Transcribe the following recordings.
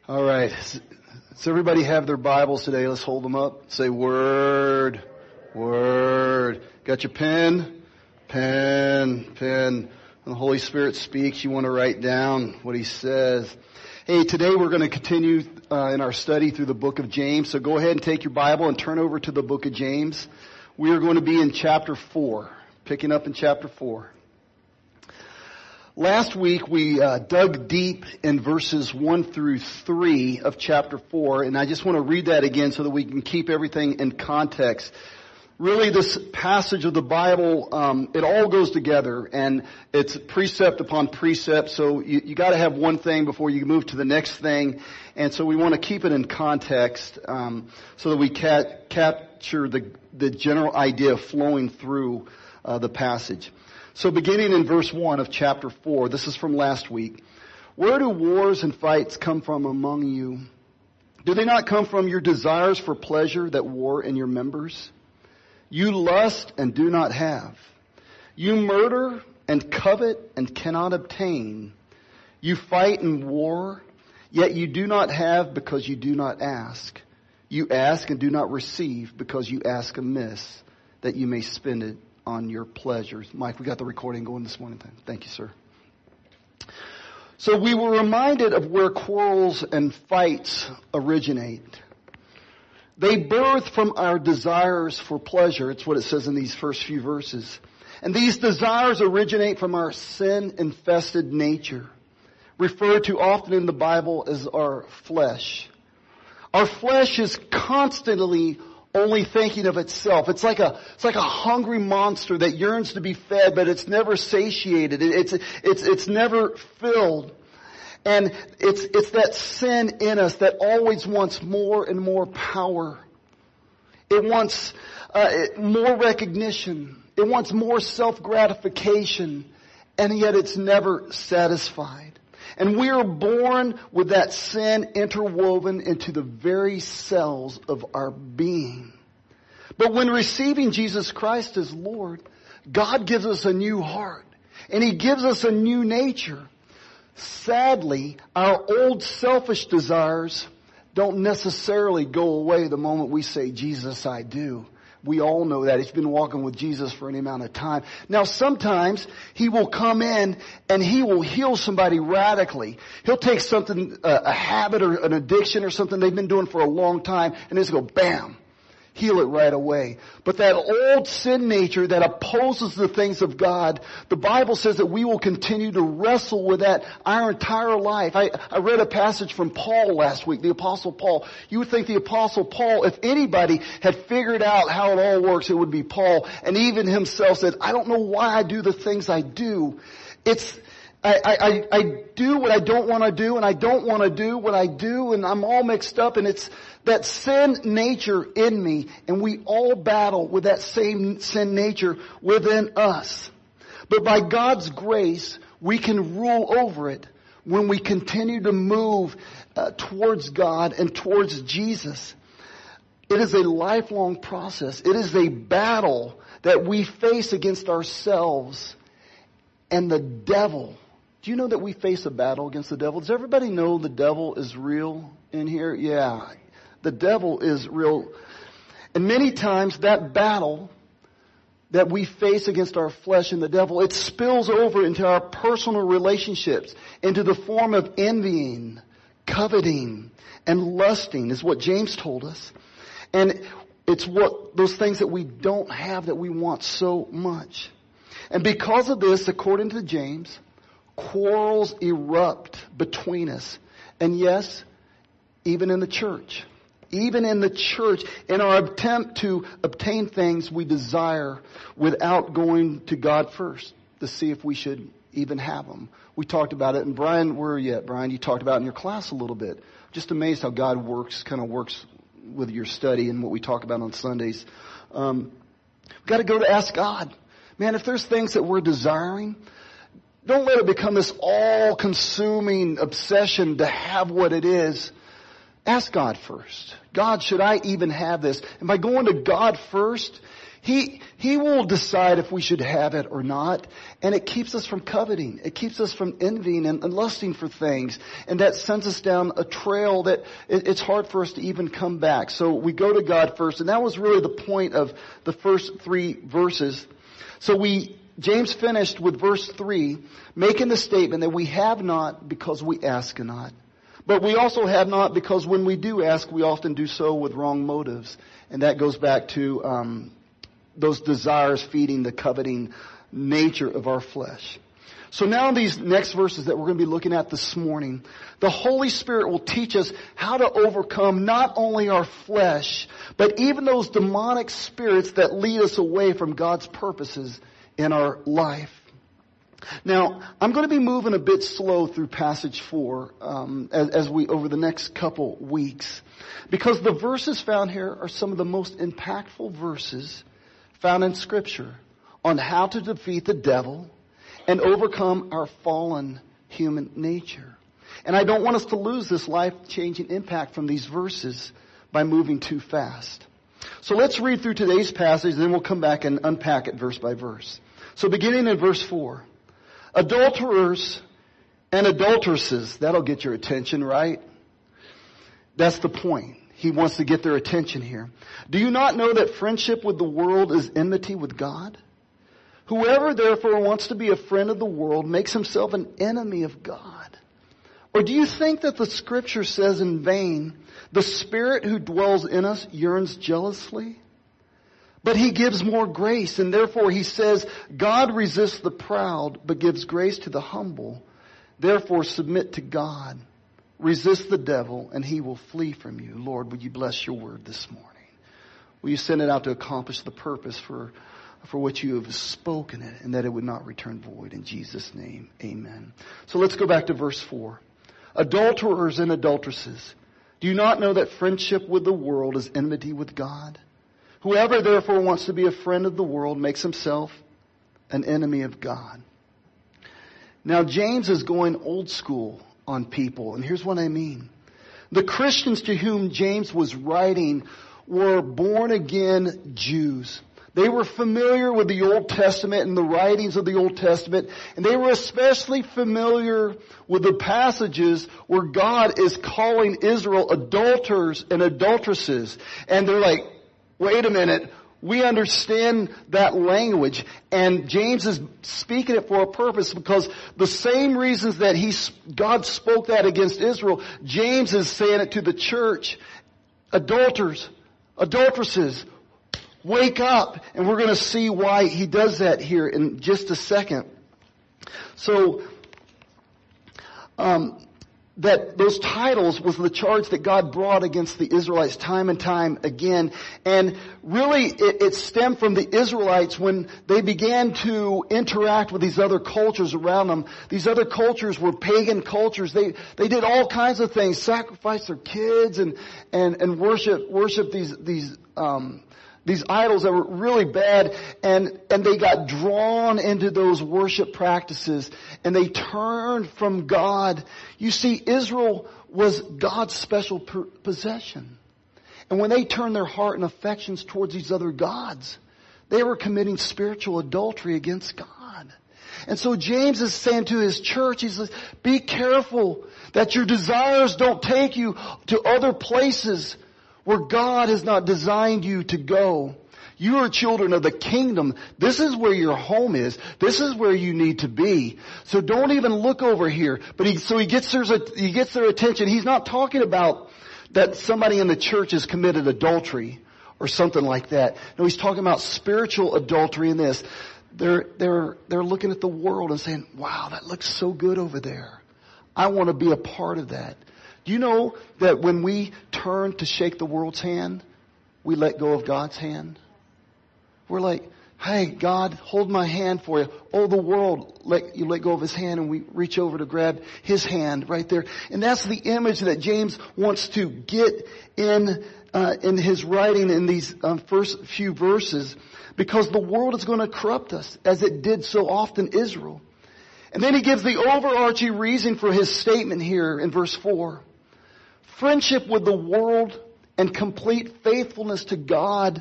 All right. Does everybody have their Bibles today? Let's hold them up. Say word, word. Got your pen? Pen. When the Holy Spirit speaks, you want to write down what He says. Hey, today we're going to continue in our study through the book of James. So go ahead and take your Bible and turn over to the book of James. We are going to be in chapter 4, picking up in chapter 4. Last week we dug deep in verses 1 through 3 of chapter 4, and I just want to read that again so that we can keep everything in context. Really, this passage of the Bible, it all goes together, and it's precept upon precept, so you got to have one thing before you move to the next thing, and so we want to keep it in context so that we capture the general idea flowing through the passage. So beginning in verse 1 of chapter 4, this is from last week. Where do wars and fights come from among you? Do they not come from your desires for pleasure that war in your members? You lust and do not have. You murder and covet and cannot obtain. You fight and war, yet you do not have because you do not ask. You ask and do not receive because you ask amiss, that you may spend it on your pleasures. Mike, we got the recording going this morning. Thank you, sir. So we were reminded of where quarrels and fights originate. They birth from our desires for pleasure. It's what it says in these first few verses. And these desires originate from our sin-infested nature, referred to often in the Bible as our flesh. Our flesh is constantly only thinking of itself. It's like a hungry monster that yearns to be fed, but it's never satiated. It's never filled. And it's that sin in us that always wants more and more power. It wants more recognition. It wants more self-gratification. And yet it's never satisfied. And we are born with that sin interwoven into the very cells of our being. But when receiving Jesus Christ as Lord, God gives us a new heart. And He gives us a new nature. Sadly, our old selfish desires don't necessarily go away the moment we say, Jesus, I do. We all know that. He's been walking with Jesus for any amount of time. Now, sometimes He will come in and He will heal somebody radically. He'll take something, a habit or an addiction or something they've been doing for a long time, and just go, bam, heal it right away. But that old sin nature that opposes the things of God, the Bible says that we will continue to wrestle with that our entire life. I read a passage from Paul last week, the Apostle Paul. You would think the Apostle Paul, if anybody had figured out how it all works, it would be Paul. And even himself said, I don't know why I do the things I do. I do what I don't want to do, and I don't want to do what I do, and I'm all mixed up, and it's that sin nature in me, and we all battle with that same sin nature within us. But by God's grace, we can rule over it when we continue to move towards God and towards Jesus. It is a lifelong process. It is a battle that we face against ourselves and the devil. Do you know that we face a battle against the devil? Does everybody know the devil is real in here? Yeah. The devil is real. And many times that battle that we face against our flesh and the devil, it spills over into our personal relationships, into the form of envying, coveting, and lusting is what James told us. And it's what those things that we don't have that we want so much. And because of this, according to James, quarrels erupt between us. And yes, even in the church. Even in the church, in our attempt to obtain things we desire without going to God first to see if we should even have them. We talked about it, and Brian, where are you at, Brian? You talked about it in your class a little bit. Just amazed how God works with your study and what we talk about on Sundays. We've got to go to ask God. Man, if there's things that we're desiring, don't let it become this all-consuming obsession to have what it is. Ask God first. God, should I even have this? And by going to God first, He will decide if we should have it or not. And it keeps us from coveting. It keeps us from envying and lusting for things. And that sends us down a trail that it's hard for us to even come back. So we go to God first. And that was really the point of the first 3 verses. So James finished with verse 3, making the statement that we have not because we ask not. But we also have not because when we do ask, we often do so with wrong motives. And that goes back to those desires feeding the coveting nature of our flesh. So now in these next verses that we're going to be looking at this morning, the Holy Spirit will teach us how to overcome not only our flesh, but even those demonic spirits that lead us away from God's purposes in our life. Now, I'm going to be moving a bit slow through passage 4 as we over the next couple weeks, because the verses found here are some of the most impactful verses found in Scripture on how to defeat the devil and overcome our fallen human nature. And I don't want us to lose this life-changing impact from these verses by moving too fast. So let's read through today's passage, and then we'll come back and unpack it verse by verse. So beginning in verse 4. Adulterers and adulteresses. That'll get your attention, right? That's the point. He wants to get their attention here. Do you not know that friendship with the world is enmity with God? Whoever therefore wants to be a friend of the world makes himself an enemy of God. Or do you think that the Scripture says in vain, the Spirit who dwells in us yearns jealously? But He gives more grace, and therefore He says, God resists the proud, but gives grace to the humble. Therefore submit to God. Resist the devil, and he will flee from you. Lord, would you bless your word this morning? Will you send it out to accomplish the purpose for which you have spoken it, and that it would not return void. In Jesus' name, amen. So let's go back to verse 4. Adulterers and adulteresses, do you not know that friendship with the world is enmity with God? Whoever therefore wants to be a friend of the world makes himself an enemy of God. Now James is going old school on people, and here's what I mean. The Christians to whom James was writing were born again Jews. They were familiar with the Old Testament and the writings of the Old Testament, and they were especially familiar with the passages where God is calling Israel adulterers and adulteresses. And they're like, wait a minute, we understand that language. And James is speaking it for a purpose, because the same reasons that God spoke that against Israel, James is saying it to the church. Adulterers, adulteresses, wake up. And we're going to see why he does that here in just a second. So, that those titles was the charge that God brought against the Israelites time and time again. And really it stemmed from the Israelites when they began to interact with these other cultures around them. These other cultures were pagan cultures. They did all kinds of things, sacrifice their kids and worship these idols that were really bad, and they got drawn into those worship practices, and they turned from God. You see, Israel was God's special possession. And when they turned their heart and affections towards these other gods, they were committing spiritual adultery against God. And so James is saying to his church, he says, be careful that your desires don't take you to other places where God has not designed you to go. You are children of the kingdom. This is where your home is. This is where you need to be. So don't even look over here. But he gets their attention. He's not talking about that somebody in the church has committed adultery or something like that. No, he's talking about spiritual adultery in this. They're looking at the world and saying, wow, that looks so good over there. I want to be a part of that. Do you know that when we turn to shake the world's hand, we let go of God's hand? We're like, hey, God, hold my hand for you. Oh, the world, you let go of His hand, and we reach over to grab His hand right there. And that's the image that James wants to get in his writing in these first few verses, because the world is going to corrupt us as it did so often Israel. And then he gives the overarching reason for his statement here in verse 4. Friendship with the world and complete faithfulness to God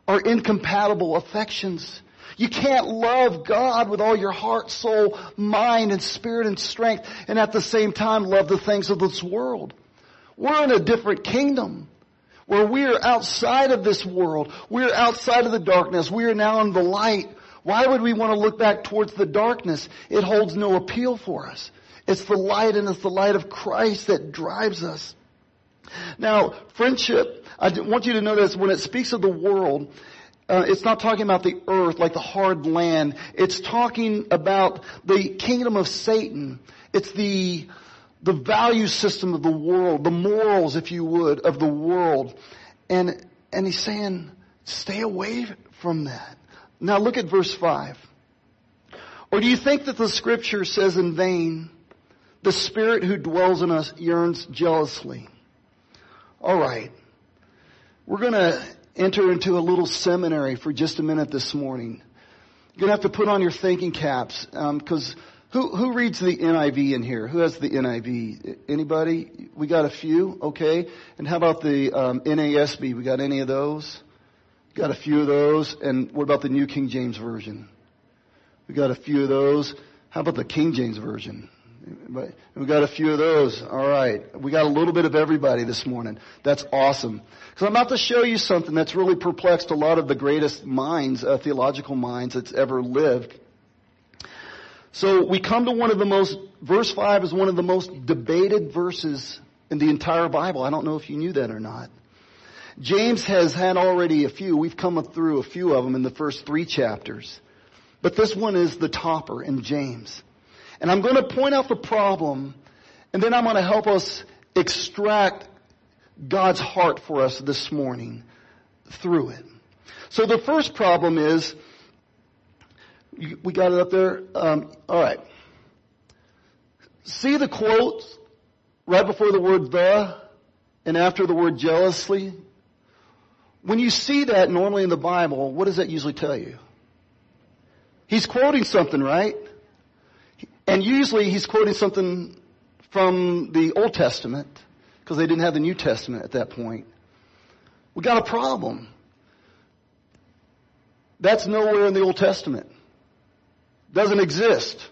are incompatible affections. You can't love God with all your heart, soul, mind, and spirit and strength, and at the same time love the things of this world. We're in a different kingdom where we are outside of this world. We're outside of the darkness. We are now in the light. Why would we want to look back towards the darkness? It holds no appeal for us. It's the light, and it's the light of Christ that drives us. Now, friendship, I want you to notice when it speaks of the world, it's not talking about the earth like the hard land. It's talking about the kingdom of Satan. It's the value system of the world, the morals, if you would, of the world. And he's saying, stay away from that. Now look at verse 5. Or do you think that the scripture says in vain, the Spirit who dwells in us yearns jealously? All right. We're going to enter into a little seminary for just a minute this morning. You're going to have to put on your thinking caps, because who reads the NIV in here? Who has the NIV? Anybody? We got a few, okay. And how about the NASB? We got any of those? Got a few of those. And what about the New King James Version? We got a few of those. How about the King James Version? We got a few of those. All right. We got a little bit of everybody this morning. That's awesome. Because I'm about to show you something that's really perplexed a lot of the greatest minds, theological minds that's ever lived. So we come to verse 5 is one of the most debated verses in the entire Bible. I don't know if you knew that or not. James has had already a few. We've come through a few of them in the first 3 chapters. But this one is the topper in James. And I'm going to point out the problem, and then I'm going to help us extract God's heart for us this morning through it. So the first problem is, we got it up there? All right. See the quotes right before the word the and after the word jealously? When you see that normally in the Bible, what does that usually tell you? He's quoting something, right? And usually he's quoting something from the Old Testament, because they didn't have the New Testament at that point. We got a problem. That's nowhere in the Old Testament. Doesn't exist.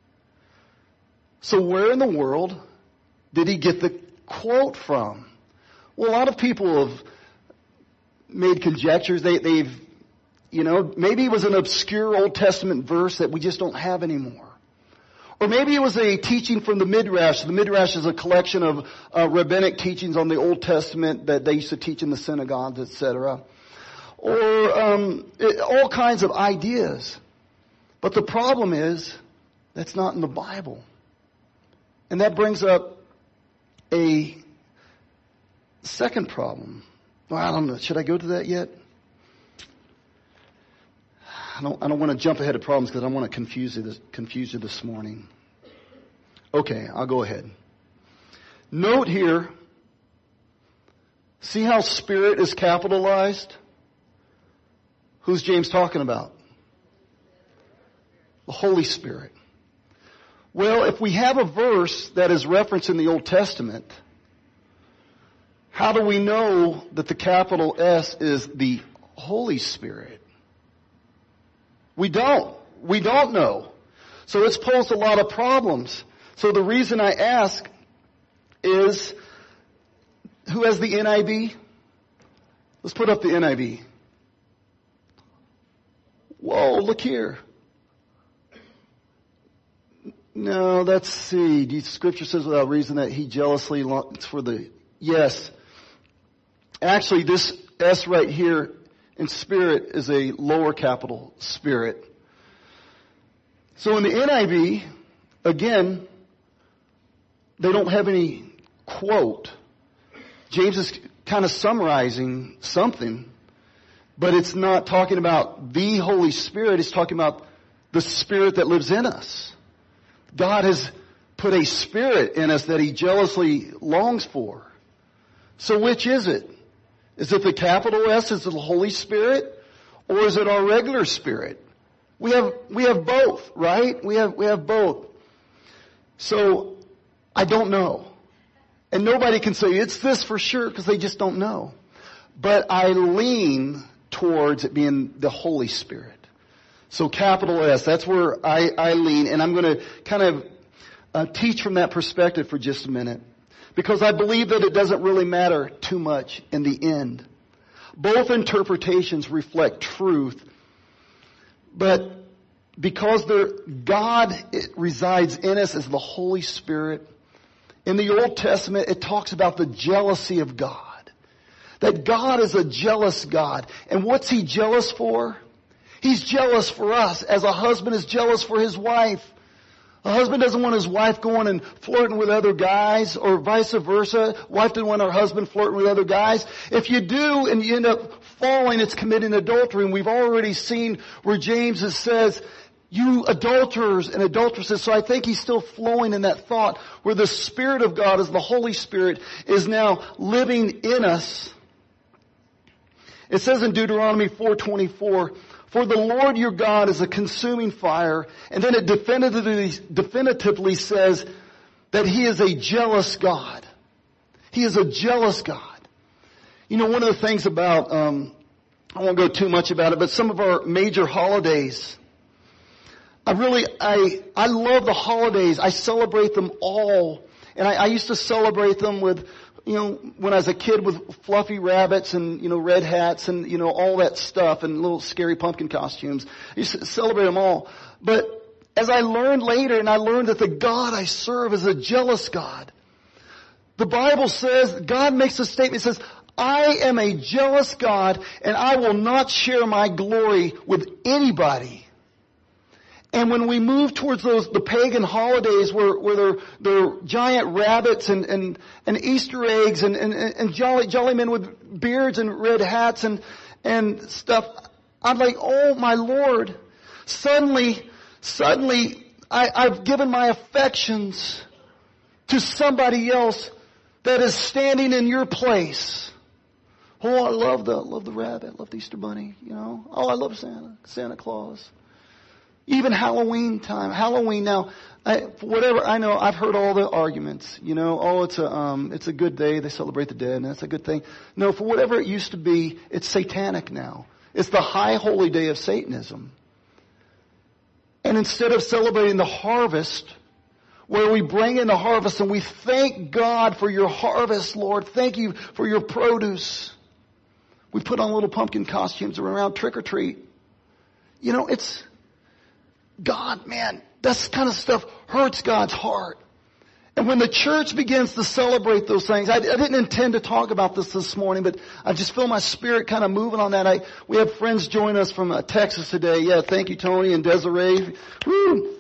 So where in the world did he get the quote from? Well, a lot of people have made conjectures. They've, maybe it was an obscure Old Testament verse that we just don't have anymore. Or maybe it was a teaching from the Midrash. The Midrash is a collection of rabbinic teachings on the Old Testament that they used to teach in the synagogues, etc. Or all kinds of ideas. But the problem is, that's not in the Bible. And that brings up a second problem. Well, I don't know. Should I go to that yet? I don't want to jump ahead of problems because I don't want to confuse you this morning. Okay, I'll go ahead. Note here, see how Spirit is capitalized? Who's James talking about? The Holy Spirit. Well, if we have a verse that is referenced in the Old Testament, how do we know that the capital S is the Holy Spirit? We don't know. So it's posed a lot of problems. So the reason I ask is, who has the NIV? Let's put up the NIV. Whoa, look here. No, let's see. The scripture says without reason that he jealously longs for the... Yes. Actually, this S right here in Spirit is a lower capital Spirit. So in the NIV, again, they don't have any quote. James is kind of summarizing something, but it's not talking about the Holy Spirit. It's talking about the Spirit that lives in us. God has put a spirit in us that he jealously longs for. So which is it? Is it the capital S? Is it the Holy Spirit? Or is it our regular spirit? We have both, right? We have both. So I don't know. And nobody can say it's this for sure because they just don't know. But I lean towards it being the Holy Spirit. So capital S, that's where I lean, and I'm going to kind of teach from that perspective for just a minute. Because I believe that it doesn't really matter too much in the end. Both interpretations reflect truth, but because God resides in us as the Holy Spirit, in the Old Testament it talks about the jealousy of God. That God is a jealous God. And what's He jealous for? He's jealous for us as a husband is jealous for his wife. A husband doesn't want his wife going and flirting with other guys, or vice versa. Wife doesn't want her husband flirting with other guys. If you do and you end up falling, it's committing adultery. And we've already seen where James says, you adulterers and adulteresses. So I think he's still flowing in that thought where the Spirit of God, as the Holy Spirit, is now living in us. It says in Deuteronomy 4:24, for the Lord your God is a consuming fire. And then it definitively says that He is a jealous God. He is a jealous God. You know, one of the things about, I won't go too much about it, but some of our major holidays, I love the holidays. I celebrate them all. And I used to celebrate them with, you know, when I was a kid with fluffy rabbits and, you know, red hats and, you know, all that stuff and little scary pumpkin costumes. I used to celebrate them all. But as I learned later, and I learned that the God I serve is a jealous God. The Bible says, God makes a statement, it says, I am a jealous God and I will not share my glory with anybody. And when we move towards the pagan holidays where they're giant rabbits and Easter eggs and jolly men with beards and red hats and stuff, I'm like, oh my Lord, suddenly I've given my affections to somebody else that is standing in your place. Oh, I love the rabbit, I love the Easter bunny, you know. Oh, I love Santa Claus. Even Halloween time. Halloween now, whatever, I know, I've heard all the arguments, you know, oh, it's a good day, they celebrate the dead, and that's a good thing. No, for whatever it used to be, it's satanic now. It's the high holy day of Satanism. And instead of celebrating the harvest, where we bring in the harvest and we thank God for your harvest, Lord, thank you for your produce. We put on little pumpkin costumes around trick or treat. You know, it's, God, man, this kind of stuff hurts God's heart. And when the church begins to celebrate those things, I didn't intend to talk about this morning, but I just feel my spirit kind of moving on that. We have friends join us from Texas today. Yeah, thank you, Tony and Desiree. Woo!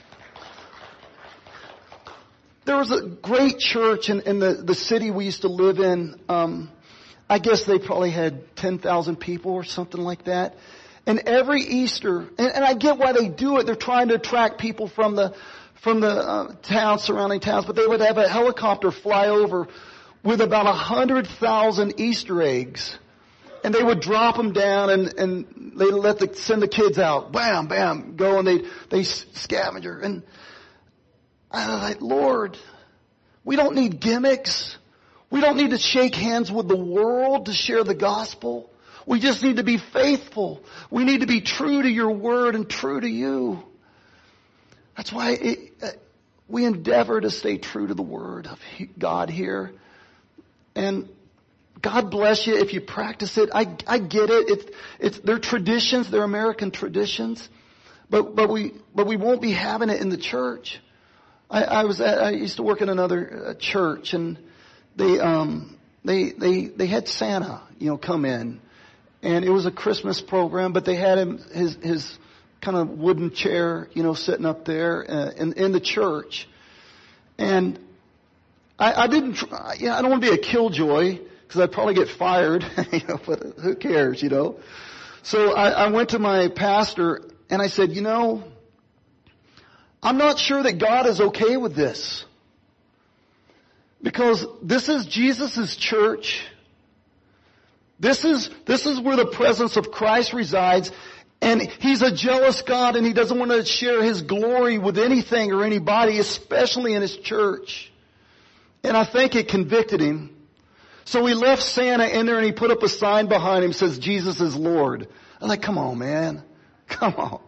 There was a great church in the city we used to live in. I guess they probably had 10,000 people or something like that. And every Easter, and I get why they do it. They're trying to attract people from the towns, surrounding towns. But they would have a helicopter fly over with about 100,000 Easter eggs, and they would drop them down, and they send the kids out. Bam, bam, go, and they scavenger. And I was like, Lord, we don't need gimmicks. We don't need to shake hands with the world to share the gospel. We just need to be faithful. We need to be true to your word and true to you. That's why we endeavor to stay true to the word of God here. And God bless you if you practice it. I get it. They're traditions. They're American traditions. But we won't be having it in the church. I used to work in another church, and they had Santa, you know, come in. And it was a Christmas program, but they had his kind of wooden chair, you know, sitting up there in the church. And I don't want to be a killjoy because I'd probably get fired, you know, but who cares, you know. So I went to my pastor and I said, you know, I'm not sure that God is okay with this, because this is Jesus' church. This is where the presence of Christ resides, and He's a jealous God, and He doesn't want to share His glory with anything or anybody, especially in His church. And I think it convicted him. So he left Santa in there and he put up a sign behind him that says Jesus is Lord. I'm like, come on, man. Come on.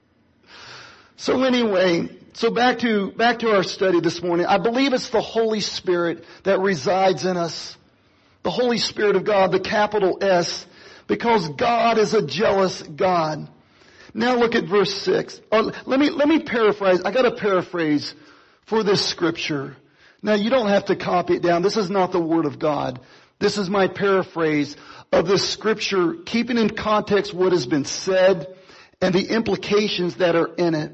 So anyway, back to our study this morning. I believe it's the Holy Spirit that resides in us. The Holy Spirit of God, the capital S, because God is a jealous God. Now look at verse 6. Let me paraphrase. I got to paraphrase for this scripture. Now you don't have to copy it down. This is not the Word of God. This is my paraphrase of this scripture, keeping in context what has been said and the implications that are in it.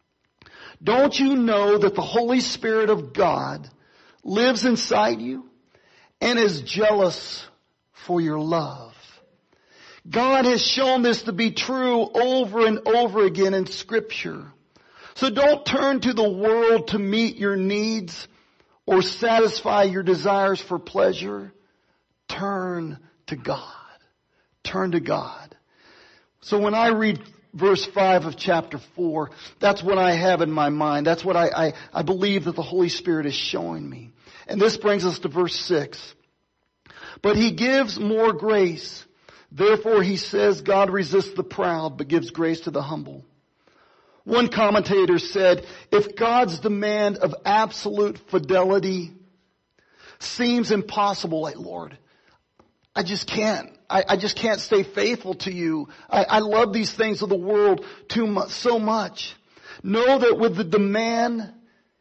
Don't you know that the Holy Spirit of God lives inside you and is jealous for your love? God has shown this to be true over and over again in Scripture. So don't turn to the world to meet your needs or satisfy your desires for pleasure. Turn to God. Turn to God. So when I read verse 5 of chapter 4, that's what I have in my mind. That's what I believe that the Holy Spirit is showing me. And this brings us to verse 6. But He gives more grace. Therefore, he says, God resists the proud, but gives grace to the humble. One commentator said, if God's demand of absolute fidelity seems impossible, like, Lord, I just can't. I just can't stay faithful to you. I love these things of the world so much. Know that with the demand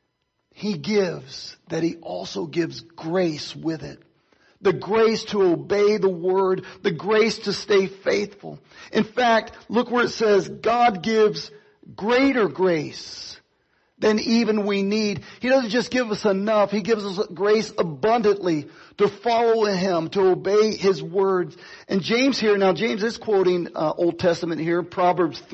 He gives, that He also gives grace with it. The grace to obey the Word, the grace to stay faithful. In fact, look where it says, God gives greater grace than even we need. He doesn't just give us enough. He gives us grace abundantly to follow Him, to obey His words. And James here, now James is quoting Old Testament here, Proverbs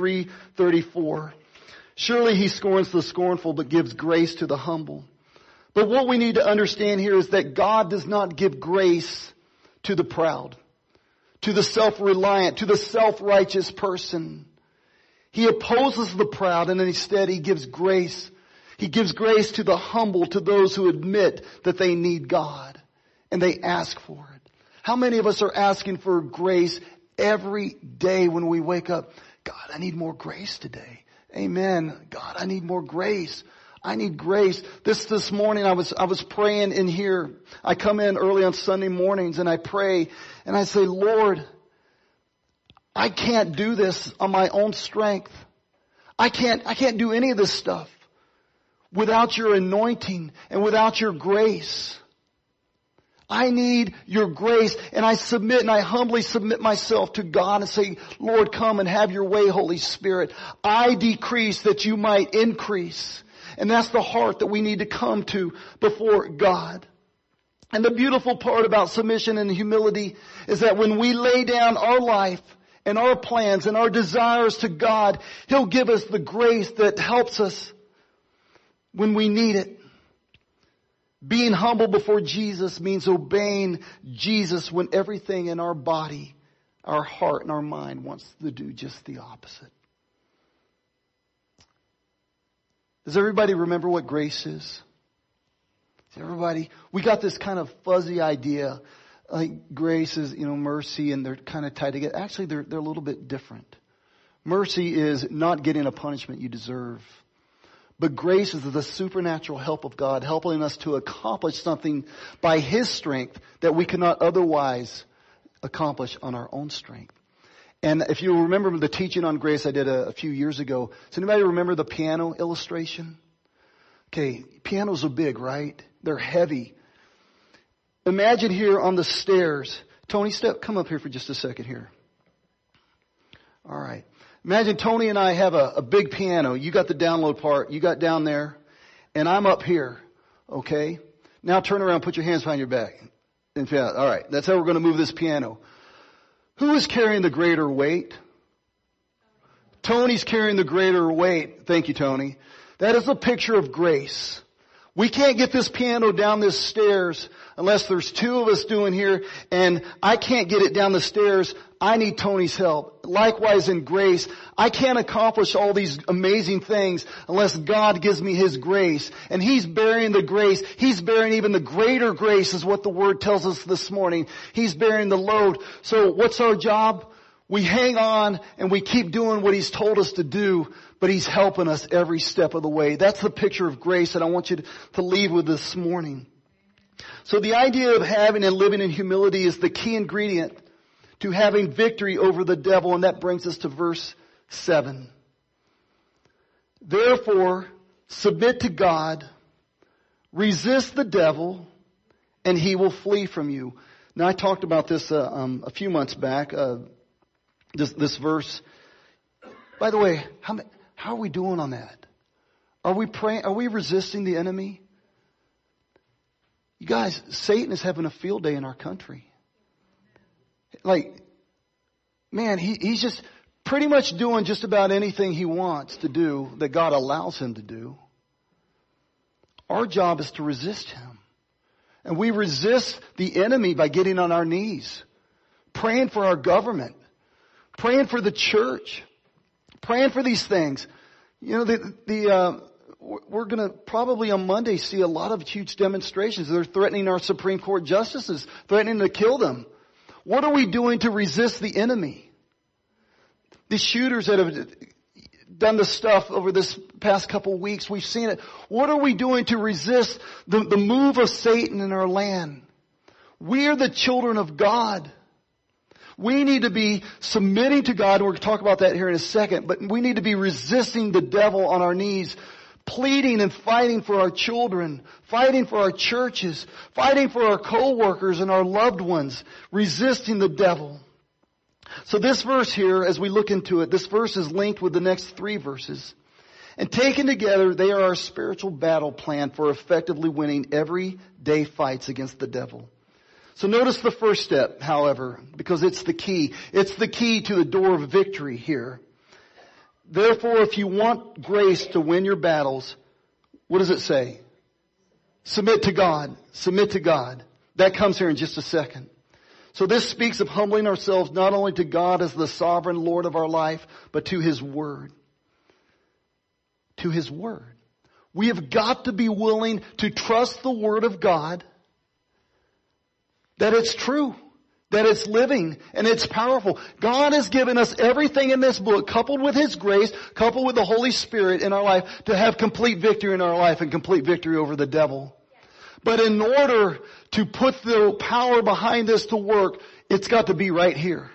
3:34. Surely He scorns the scornful, but gives grace to the humble. But what we need to understand here is that God does not give grace to the proud, to the self-reliant, to the self-righteous person. He opposes the proud, and instead He gives grace. He gives grace to the humble, to those who admit that they need God and they ask for it. How many of us are asking for grace every day when we wake up? God, I need more grace today. Amen. God, I need more grace. I need grace. This morning I was praying in here. I come in early on Sunday mornings and I pray and I say, Lord, I can't do this on my own strength. I can't do any of this stuff without your anointing and without your grace. I need your grace, and I submit and I humbly submit myself to God and say, Lord, come and have your way, Holy Spirit. I decrease that you might increase. And that's the heart that we need to come to before God. And the beautiful part about submission and humility is that when we lay down our life and our plans and our desires to God, He'll give us the grace that helps us when we need it. Being humble before Jesus means obeying Jesus when everything in our body, our heart, and our mind wants to do just the opposite. Does everybody remember what grace is? Everybody, we got this kind of fuzzy idea, like grace is, mercy, and they're kind of tied together. Actually, they're a little bit different. Mercy is not getting a punishment you deserve. But grace is the supernatural help of God, helping us to accomplish something by His strength that we cannot otherwise accomplish on our own strength. And if you remember the teaching on grace I did a few years ago, does anybody remember the piano illustration? Okay, pianos are big, right? They're heavy. Imagine here on the stairs. Tony, come up here for just a second here. All right. Imagine Tony and I have a big piano. You got the download part. You got down there. And I'm up here. Okay? Now turn around, put your hands behind your back. All right. That's how we're going to move this piano. Who is carrying the greater weight? Tony's carrying the greater weight. Thank you, Tony. That is a picture of grace. We can't get this piano down this stairs unless there's two of us doing here, and I can't get it down the stairs. I need Tony's help. Likewise in grace, I can't accomplish all these amazing things unless God gives me His grace. And He's bearing the grace. He's bearing even the greater grace is what the Word tells us this morning. He's bearing the load. So what's our job? We hang on and we keep doing what He's told us to do, but He's helping us every step of the way. That's the picture of grace that I want you to leave with this morning. So the idea of having and living in humility is the key ingredient to having victory over the devil, and that brings us to verse 7. Therefore, submit to God, resist the devil, and he will flee from you. Now I talked about this a few months back. This verse. By the way, how are we doing on that? Are we praying? Are we resisting the enemy? You guys, Satan is having a field day in our country. Like, man, he's just pretty much doing just about anything he wants to do that God allows him to do. Our job is to resist him. And we resist the enemy by getting on our knees, praying for our government, praying for the church, praying for these things. You know, we're going to probably on Monday see a lot of huge demonstrations. They're threatening our Supreme Court justices, threatening to kill them. What are we doing to resist the enemy? These shooters that have done this stuff over this past couple of weeks, we've seen it. What are we doing to resist the move of Satan in our land? We are the children of God. We need to be submitting to God. We're going to talk about that here in a second. But we need to be resisting the devil on our knees, pleading and fighting for our children, fighting for our churches, fighting for our co-workers and our loved ones, resisting the devil. So this verse here, as we look into it, this verse is linked with the next three verses. And taken together, they are our spiritual battle plan for effectively winning everyday fights against the devil. So notice the first step, however, because it's the key. It's the key to the door of victory here. Therefore, if you want grace to win your battles, what does it say? Submit to God. Submit to God. That comes here in just a second. So this speaks of humbling ourselves not only to God as the sovereign Lord of our life, but to His Word. To His Word. We have got to be willing to trust the Word of God, that it's true, that it's living, and it's powerful. God has given us everything in this book, coupled with His grace, coupled with the Holy Spirit in our life, to have complete victory in our life and complete victory over the devil. But in order to put the power behind this to work, it's got to be right here.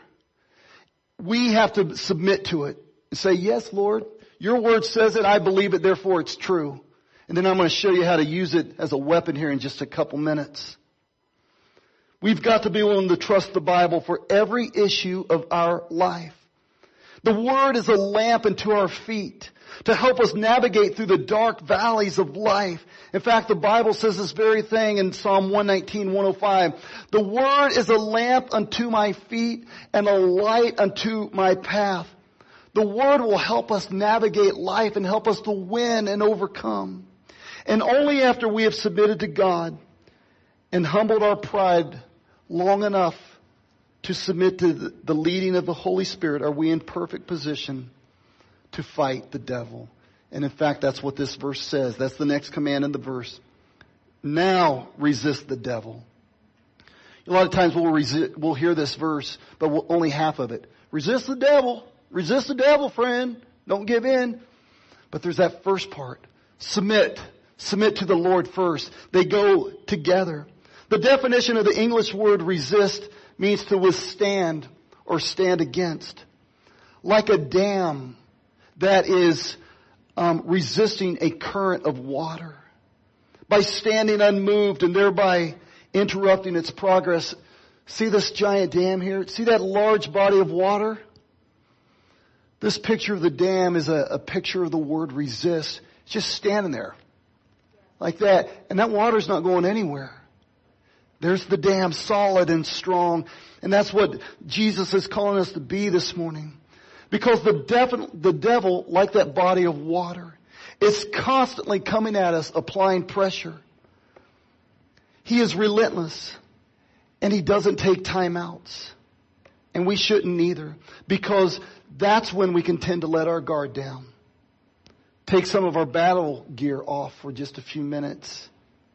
We have to submit to it and say, yes, Lord, your word says it, I believe it, therefore it's true. And then I'm going to show you how to use it as a weapon here in just a couple minutes. We've got to be willing to trust the Bible for every issue of our life. The Word is a lamp unto our feet to help us navigate through the dark valleys of life. In fact, the Bible says this very thing in Psalm 119, 105. The Word is a lamp unto my feet and a light unto my path. The Word will help us navigate life and help us to win and overcome. And only after we have submitted to God and humbled our pride long enough to submit to the leading of the Holy Spirit are we in perfect position to fight the devil. And in fact, that's what this verse says. That's the next command in the verse. Now resist the devil. A lot of times we'll hear this verse, but only half of it. Resist the devil. Resist the devil, friend. Don't give in. But there's that first part. Submit. Submit to the Lord first. They go together. The definition of the English word resist means to withstand or stand against. Like a dam that is resisting a current of water. By standing unmoved and thereby interrupting its progress. See this giant dam here? See that large body of water? This picture of the dam is a picture of the word resist. It's just standing there. Like that. And that water's not going anywhere. There's the dam, solid and strong. And that's what Jesus is calling us to be this morning. Because the devil, like that body of water, It's constantly coming at us, applying pressure. He is relentless, and he doesn't take timeouts. And we shouldn't either, because that's when we can tend to let our guard down. Take some of our battle gear off for just a few minutes.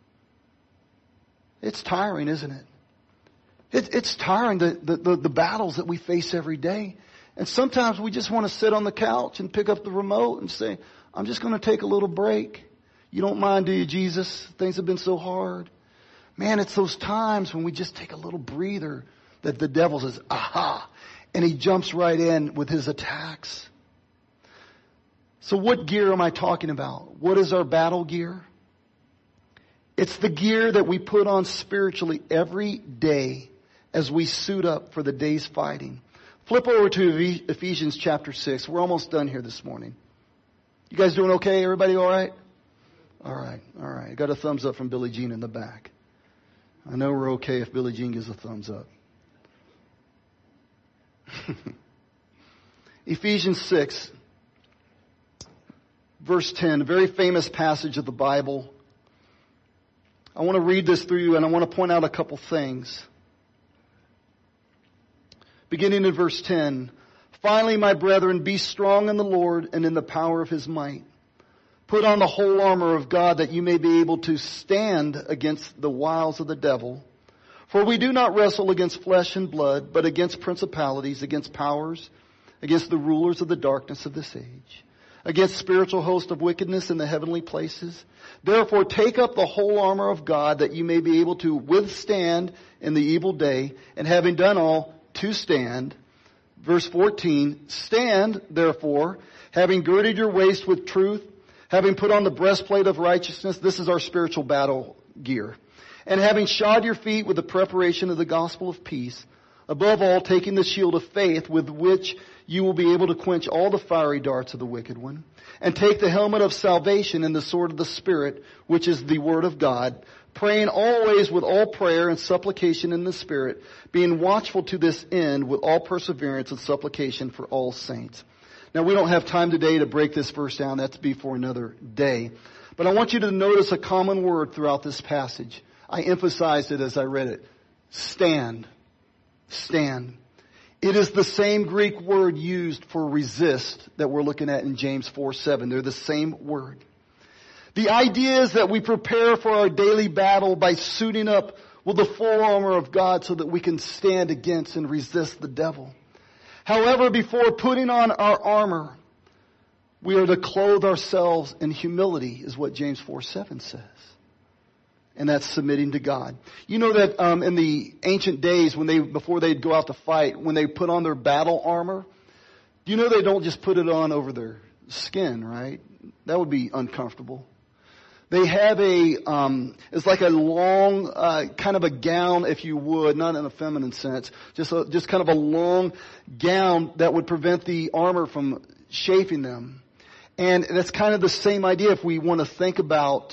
It's tiring, isn't it? It's tiring, the battles that we face every day. And sometimes we just want to sit on the couch and pick up the remote and say, I'm just going to take a little break. You don't mind, do you, Jesus? Things have been so hard. Man, it's those times when we just take a little breather that the devil says, aha, and he jumps right in with his attacks. So what gear am I talking about? What is our battle gear? It's the gear that we put on spiritually every day as we suit up for the day's fighting. Flip over to Ephesians chapter 6. We're almost done here this morning. You guys doing okay? Everybody all right? All right. I got a thumbs up from Billie Jean in the back. I know we're okay if Billie Jean gives a thumbs up. Ephesians 6, verse 10, a very famous passage of the Bible. I want to read this through you, and I want to point out a couple things. Beginning in verse 10, finally, my brethren, be strong in the Lord and in the power of his might. Put on the whole armor of God that you may be able to stand against the wiles of the devil. For we do not wrestle against flesh and blood, but against principalities, against powers, against the rulers of the darkness of this age, against spiritual hosts of wickedness in the heavenly places. Therefore take up the whole armor of God that you may be able to withstand in the evil day, and having done all, to stand. Verse 14, stand, therefore, having girded your waist with truth, having put on the breastplate of righteousness. This is our spiritual battle gear. And having shod your feet with the preparation of the gospel of peace, above all taking the shield of faith with which you will be able to quench all the fiery darts of the wicked one. And take the helmet of salvation and the sword of the Spirit, which is the word of God, praying always with all prayer and supplication in the Spirit, being watchful to this end with all perseverance and supplication for all saints. Now, we don't have time today to break this verse down. That's be for another day. But I want you to notice a common word throughout this passage. I emphasized it as I read it. Stand. Stand. It is the same Greek word used for resist that we're looking at in James 4:7. They're the same word. The idea is that we prepare for our daily battle by suiting up with the full armor of God so that we can stand against and resist the devil. However, before putting on our armor, we are to clothe ourselves in humility, is what James 4:7 says. And that's submitting to God. You know that in the ancient days, before they'd go out to fight, when they put on their battle armor, you know they don't just put it on over their skin, right? That would be uncomfortable. They have it's like a long, kind of a gown, if you would, not in a feminine sense, just kind of a long gown that would prevent the armor from chafing them. And that's kind of the same idea if we want to think about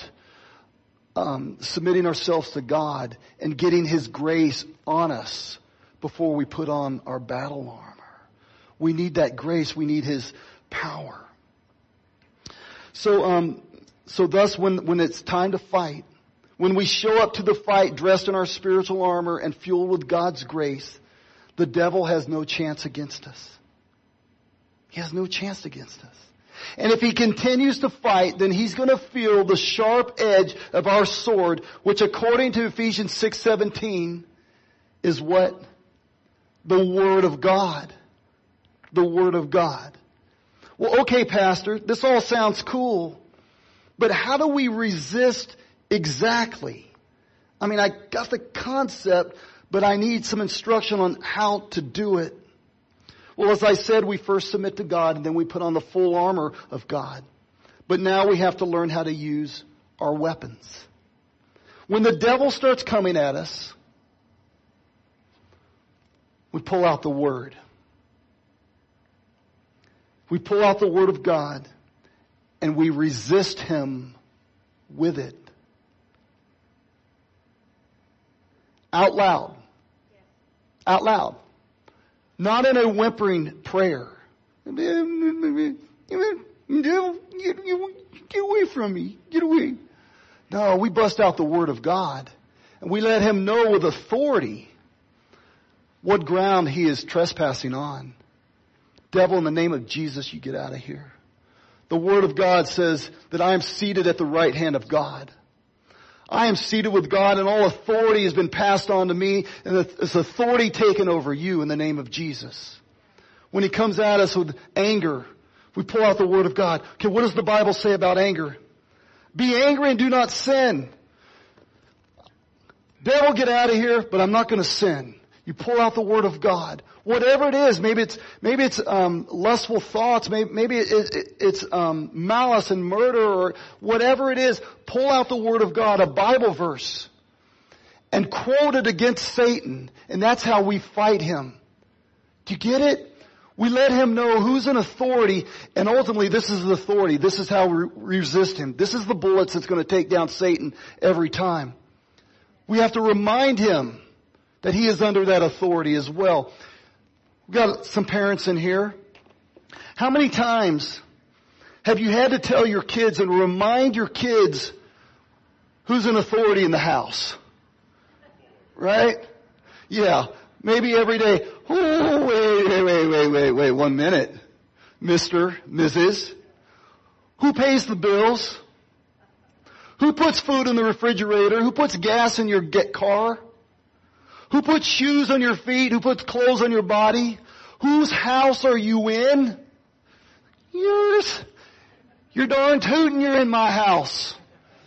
submitting ourselves to God and getting his grace on us before we put on our battle armor. We need that grace. We need his power. So thus when it's time to fight, when we show up to the fight dressed in our spiritual armor and fueled with God's grace, the devil has no chance against us. He has no chance against us. And if he continues to fight, then he's going to feel the sharp edge of our sword, which according to Ephesians 6:17 is what? The Word of God. The Word of God. Well, okay, Pastor, this all sounds cool, but how do we resist exactly? I mean, I got the concept, but I need some instruction on how to do it. Well, as I said, we first submit to God and then we put on the full armor of God. But now we have to learn how to use our weapons. When the devil starts coming at us, we pull out the Word. We pull out the Word of God and we resist him with it. Out loud. Out loud. Not in a whimpering prayer. Devil, get away from me. Get away. No, we bust out the Word of God. And we let him know with authority what ground he is trespassing on. Devil, in the name of Jesus, you get out of here. The Word of God says that I am seated at the right hand of God. I am seated with God, and all authority has been passed on to me, and it's authority taken over you in the name of Jesus. When he comes at us with anger, we pull out the Word of God. Okay, what does the Bible say about anger? Be angry and do not sin. Devil, get out of here, but I'm not going to sin. You pull out the Word of God. Whatever it is, maybe it's lustful thoughts, maybe it's malice and murder, or whatever it is, pull out the Word of God, a Bible verse, and quote it against Satan, and that's how we fight him. Do you get it? We let him know who's in authority, and ultimately this is the authority. This is how we resist him. This is the bullets that's going to take down Satan every time. We have to remind him that he is under that authority as well. We've got some parents in here. How many times have you had to tell your kids and remind your kids who's in authority in the house? Right? Yeah. Maybe every day. Oh, wait, 1 minute. Mr., Mrs. Who pays the bills? Who puts food in the refrigerator? Who puts gas in your car? Who puts shoes on your feet? Who puts clothes on your body? Whose house are you in? Yours. You're darn tootin' you're in my house.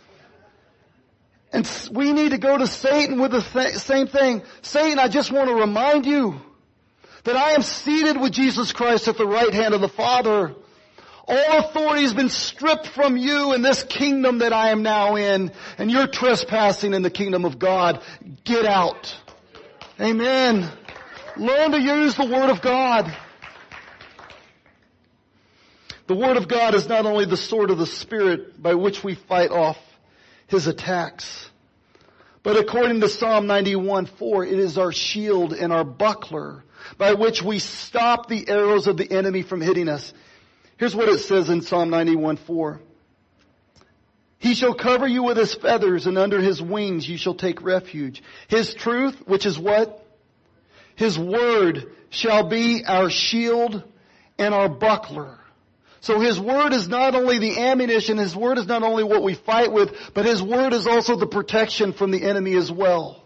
And we need to go to Satan with the same thing. Satan, I just want to remind you that I am seated with Jesus Christ at the right hand of the Father. All authority has been stripped from you in this kingdom that I am now in, and you're trespassing in the kingdom of God. Get out. Amen. Learn to use the Word of God. The Word of God is not only the sword of the Spirit by which we fight off his attacks, but according to Psalm 91:4, it is our shield and our buckler by which we stop the arrows of the enemy from hitting us. Here's what it says in Psalm 91:4. He shall cover you with his feathers, and under his wings you shall take refuge. His truth, which is what? His word shall be our shield and our buckler. So his word is not only the ammunition, his word is not only what we fight with, but his word is also the protection from the enemy as well.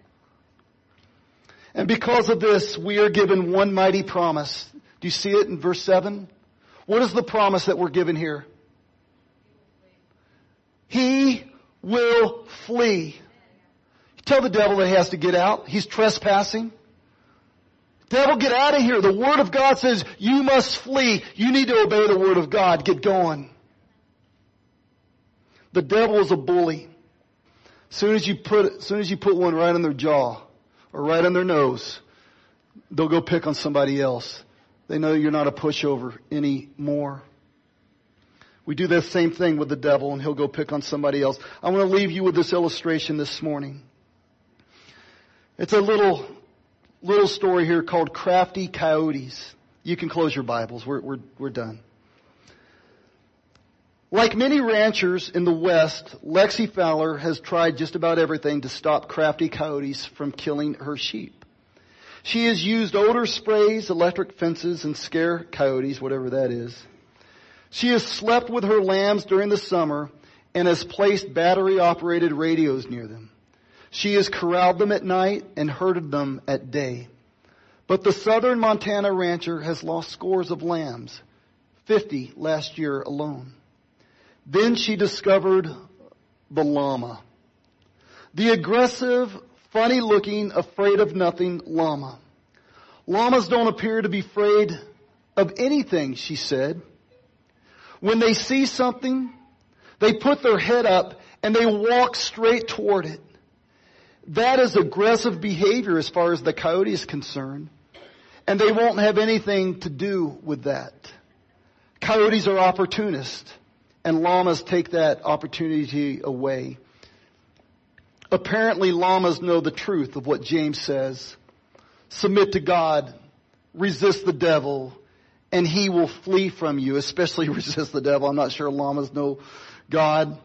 And because of this, we are given one mighty promise. Do you see it in verse 7? What is the promise that we're given here? He will flee. Tell the devil that he has to get out. He's trespassing. Devil, get out of here. The Word of God says you must flee. You need to obey the Word of God. Get going. The devil is a bully. As soon as you put one right on their jaw or right on their nose, they'll go pick on somebody else. They know you're not a pushover anymore. We do the same thing with the devil, and he'll go pick on somebody else. I want to leave you with this illustration this morning. It's a little story here called Crafty Coyotes. You can close your Bibles. We're done. Like many ranchers in the West, Lexi Fowler has tried just about everything to stop crafty coyotes from killing her sheep. She has used odor sprays, electric fences, and scare coyotes, whatever that is. She has slept with her lambs during the summer and has placed battery-operated radios near them. She has corralled them at night and herded them at day. But the southern Montana rancher has lost scores of lambs, 50 last year alone. Then she discovered the llama. The aggressive, funny-looking, afraid-of-nothing llama. Llamas don't appear to be afraid of anything, she said. When they see something, they put their head up and they walk straight toward it. That is aggressive behavior as far as the coyote is concerned. And they won't have anything to do with that. Coyotes are opportunists, and llamas take that opportunity away. Apparently, llamas know the truth of what James says. Submit to God, resist the devil, and he will flee from you, especially resist the devil. I'm not sure llamas know God.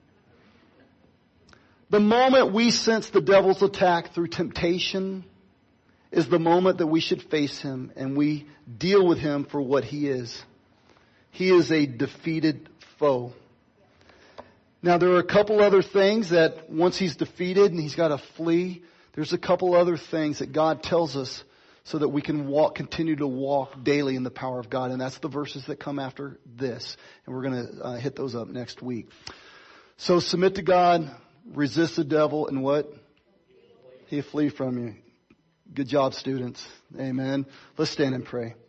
The moment we sense the devil's attack through temptation is the moment that we should face him and we deal with him for what he is. He is a defeated foe. Now there are a couple other things that once he's defeated and he's got to flee, there's a couple other things that God tells us so that we can continue to walk daily in the power of God. And that's the verses that come after this. And we're going to hit those up next week. So submit to God, resist the devil, and what? He'll flee from you. Good job, students. Amen. Let's stand and pray.